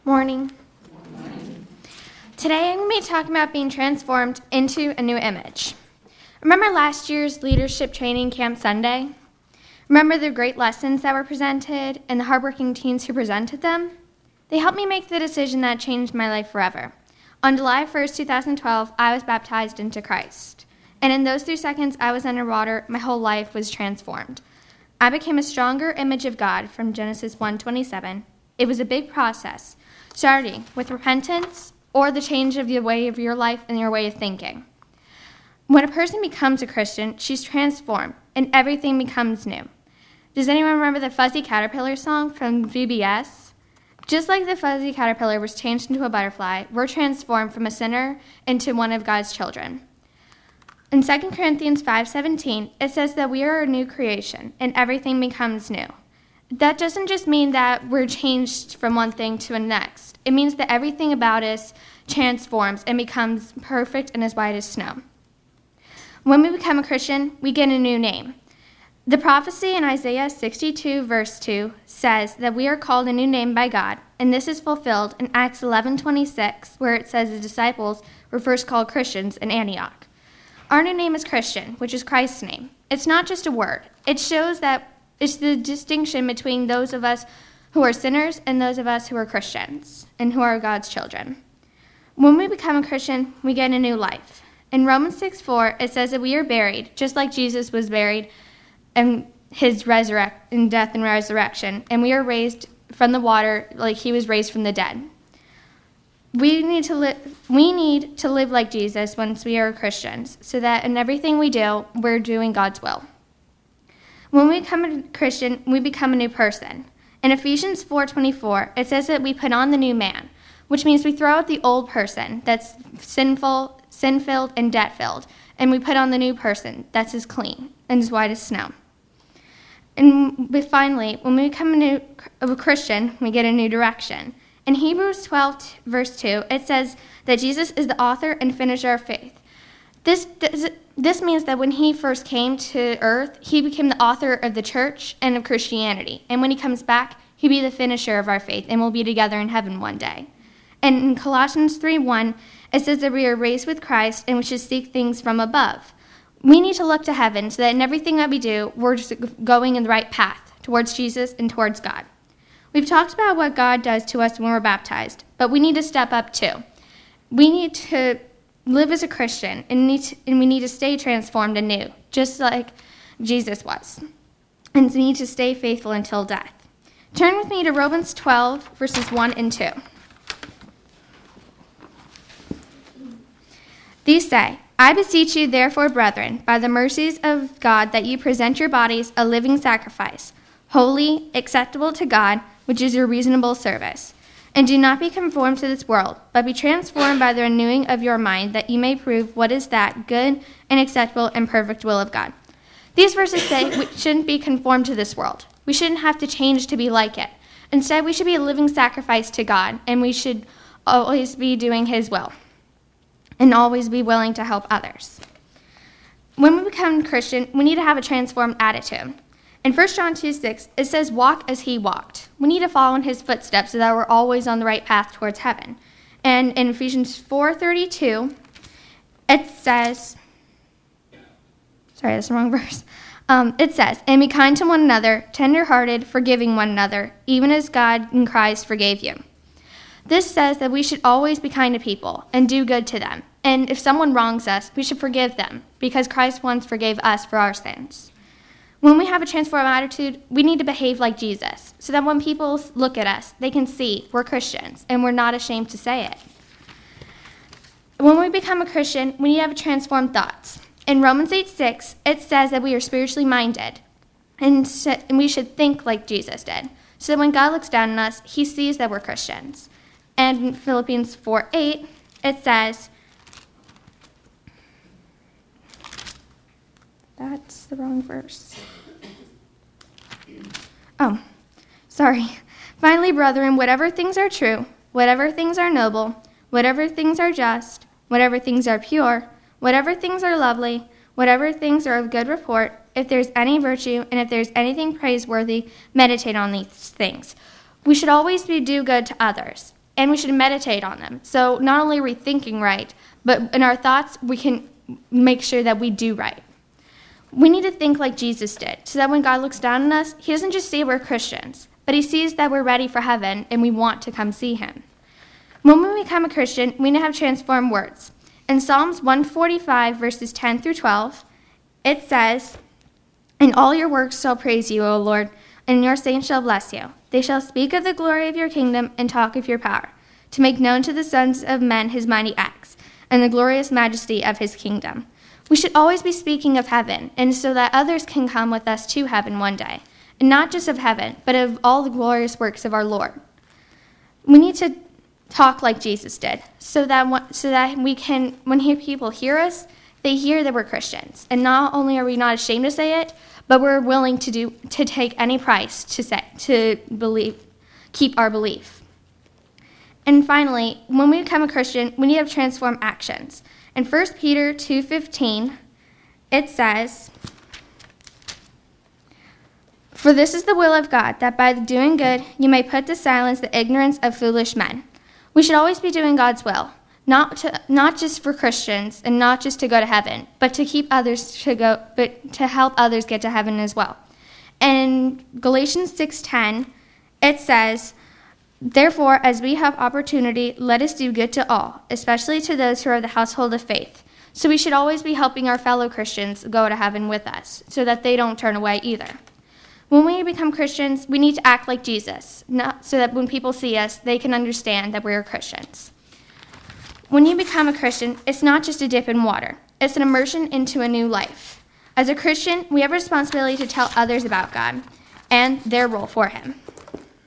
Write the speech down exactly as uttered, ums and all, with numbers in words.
Morning. Today I'm going to be talking about being transformed into a new image. Remember last year's Leadership Training Camp Sunday? Remember the great lessons that were presented and the hardworking teens who presented them? They helped me make the decision that changed my life forever. On July first, twenty twelve, I was baptized into Christ. And in those three seconds I was underwater, my whole life was transformed. I became a stronger image of God from Genesis one twenty-seven. It was a big process, starting with repentance or the change of the way of your life and your way of thinking. When a person becomes a Christian, she's transformed and everything becomes new. Does anyone remember the Fuzzy Caterpillar song from V B S? Just like the fuzzy caterpillar was changed into a butterfly, we're transformed from a sinner into one of God's children. In Second Corinthians five seventeen, it says that we are a new creation and everything becomes new. That doesn't just mean that we're changed from one thing to the next. It means that everything about us transforms and becomes perfect and as white as snow. When we become a Christian, we get a new name. The prophecy in Isaiah sixty-two, verse two, says that we are called a new name by God, and this is fulfilled in Acts eleven twenty-six, where it says the disciples were first called Christians in Antioch. Our new name is Christian, which is Christ's name. It's not just a word. It shows that it's the distinction between those of us who are sinners and those of us who are Christians and who are God's children. When we become a Christian, we get a new life. In Romans six four, it says that we are buried, just like Jesus was buried in his resurrect in death and resurrection, and we are raised from the water like he was raised from the dead. We need to live. We need to live like Jesus once we are Christians, so that in everything we do, we're doing God's will. When we become a Christian, we become a new person. In Ephesians four twenty-four, it says that we put on the new man, which means we throw out the old person that's sinful, sin-filled, and debt-filled, and we put on the new person that's as clean and as white as snow. And we finally, when we become a new a Christian, we get a new direction. In Hebrews twelve, verse two, it says that Jesus is the author and finisher of faith. This does, this means that when he first came to earth, he became the author of the church and of Christianity. And when he comes back, he'll be the finisher of our faith, and we'll be together in heaven one day. And in Colossians three one, it says that we are raised with Christ and we should seek things from above. We need to look to heaven so that in everything that we do, we're just going in the right path towards Jesus and towards God. We've talked about what God does to us when we're baptized, but we need to step up too. We need to live as a Christian, and, need to, and we need to stay transformed and new, just like Jesus was. And we need to stay faithful until death. Turn with me to Romans twelve, verses one and two. These say, I beseech you, therefore, brethren, by the mercies of God, that you present your bodies a living sacrifice, holy, acceptable to God, which is your reasonable service. And do not be conformed to this world, but be transformed by the renewing of your mind, that you may prove what is that good and acceptable and perfect will of God. These verses say we shouldn't be conformed to this world. We shouldn't have to change to be like it. Instead, we should be a living sacrifice to God, and we should always be doing his will, and always be willing to help others. When we become Christian, we need to have a transformed attitude. In First John two six, it says, walk as he walked. We need to follow in his footsteps so that we're always on the right path towards heaven. And in Ephesians four thirty-two, it says, sorry, that's the wrong verse. Um, it says, and be kind to one another, tender-hearted, forgiving one another, even as God in Christ forgave you. This says that we should always be kind to people and do good to them. And if someone wrongs us, we should forgive them, because Christ once forgave us for our sins. When we have a transformed attitude, we need to behave like Jesus, so that when people look at us, they can see we're Christians, and we're not ashamed to say it. When we become a Christian, we need to have transformed thoughts. In Romans eight six, it says that we are spiritually minded, and, so, and we should think like Jesus did, so that when God looks down on us, he sees that we're Christians. And in Philippians four eight, it says, that's the wrong verse. Oh, sorry. Finally, brethren, whatever things are true, whatever things are noble, whatever things are just, whatever things are pure, whatever things are lovely, whatever things are of good report, if there's any virtue and if there's anything praiseworthy, meditate on these things. We should always be do good to others. and we should meditate on them. So not only are we thinking right, but in our thoughts, we can make sure that we do right. We need to think like Jesus did, so that when God looks down on us, he doesn't just see we're Christians, but he sees that we're ready for heaven and we want to come see him. When we become a Christian, we need to have transformed words. In Psalms one forty-five, verses ten through twelve, it says, "In all your works shall praise you, O Lord, and your saints shall bless you. They shall speak of the glory of your kingdom and talk of your power, to make known to the sons of men his mighty acts, and the glorious majesty of his kingdom." We should always be speaking of heaven, and so that others can come with us to heaven one day, and not just of heaven, but of all the glorious works of our Lord. We need to talk like Jesus did, so that so that we can, when people hear us, they hear that we're Christians, and not only are we not ashamed to say it, but we're willing to do to take any price to say to believe, keep our belief. And finally, when we become a Christian, we need to have transformed actions. In First Peter two fifteen, it says, "For this is the will of God, that by doing good you may put to silence the ignorance of foolish men." We should always be doing God's will, not to, not just for Christians and not just to go to heaven, but to keep others to go, but to help others get to heaven as well. And in Galatians six ten, it says, "Therefore, as we have opportunity, let us do good to all, especially to those who are of the household of faith." So we should always be helping our fellow Christians go to heaven with us, so that they don't turn away either. When we become Christians, we need to act like Jesus, not, so that when people see us, they can understand that we are Christians. When you become a Christian, it's not just a dip in water. It's an immersion into a new life. As a Christian, we have a responsibility to tell others about God and their role for him.